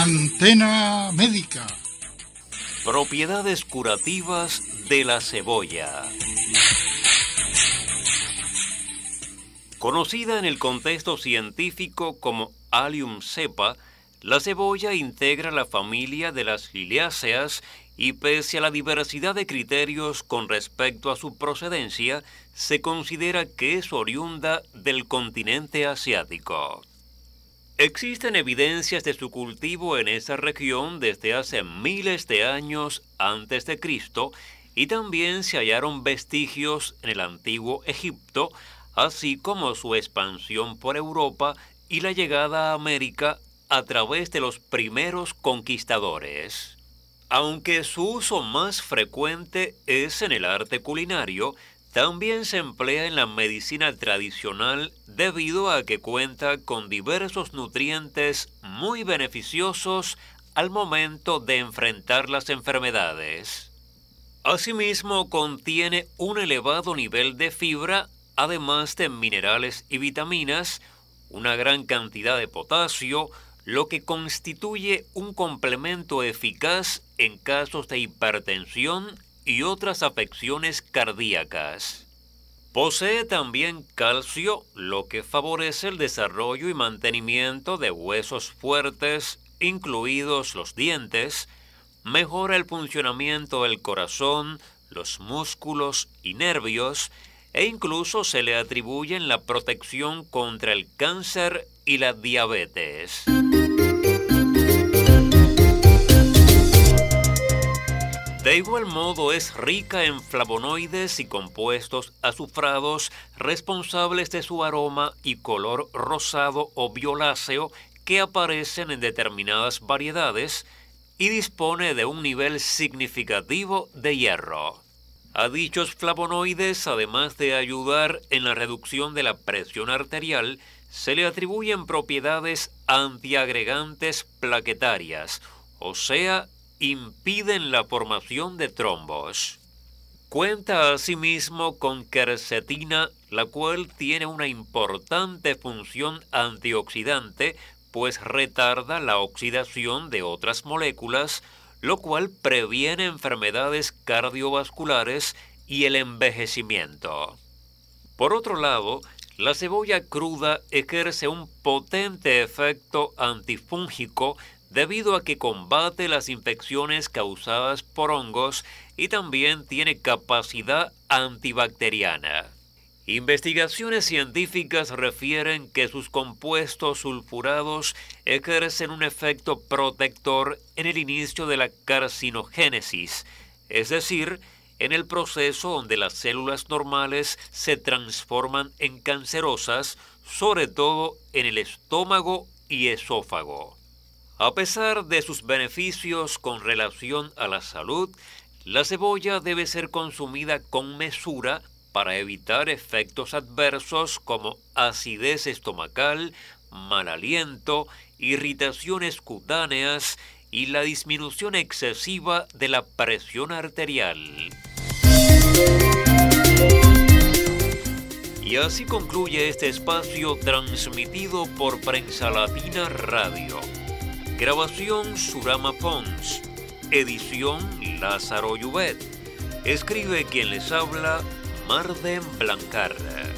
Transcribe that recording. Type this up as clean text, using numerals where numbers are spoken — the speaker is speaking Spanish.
Antena Médica. Propiedades curativas de la cebolla. Conocida en el contexto científico como Allium cepa, la cebolla integra la familia de las liliáceas y pese a la diversidad de criterios con respecto a su procedencia, se considera que es oriunda del continente asiático. Existen evidencias de su cultivo en esa región desde hace miles de años antes de Cristo y también se hallaron vestigios en el antiguo Egipto, así como su expansión por Europa y la llegada a América a través de los primeros conquistadores. Aunque su uso más frecuente es en el arte culinario, también se emplea en la medicina tradicional debido a que cuenta con diversos nutrientes muy beneficiosos al momento de enfrentar las enfermedades. Asimismo, contiene un elevado nivel de fibra, además de minerales y vitaminas, una gran cantidad de potasio, lo que constituye un complemento eficaz en casos de hipertensión y otras afecciones cardíacas. Posee también calcio, lo que favorece el desarrollo y mantenimiento de huesos fuertes, incluidos los dientes, mejora el funcionamiento del corazón, los músculos y nervios, e incluso se le atribuyen la protección contra el cáncer y la diabetes. De igual modo es rica en flavonoides y compuestos azufrados responsables de su aroma y color rosado o violáceo que aparecen en determinadas variedades y dispone de un nivel significativo de hierro. A dichos flavonoides, además de ayudar en la reducción de la presión arterial, se le atribuyen propiedades antiagregantes plaquetarias, o sea, impiden la formación de trombos. Cuenta asimismo con quercetina, la cual tiene una importante función antioxidante, pues retarda la oxidación de otras moléculas, lo cual previene enfermedades cardiovasculares y el envejecimiento. Por otro lado, la cebolla cruda ejerce un potente efecto antifúngico debido a que combate las infecciones causadas por hongos y también tiene capacidad antibacteriana. Investigaciones científicas refieren que sus compuestos sulfurados ejercen un efecto protector en el inicio de la carcinogénesis, es decir, en el proceso donde las células normales se transforman en cancerosas, sobre todo en el estómago y esófago. A pesar de sus beneficios con relación a la salud, la cebolla debe ser consumida con mesura para evitar efectos adversos como acidez estomacal, mal aliento, irritaciones cutáneas y la disminución excesiva de la presión arterial. Y así concluye este espacio transmitido por Prensa Latina Radio. Grabación Surama Pons. Edición Lázaro Llubet. Escribe quien les habla, Marden Blancar.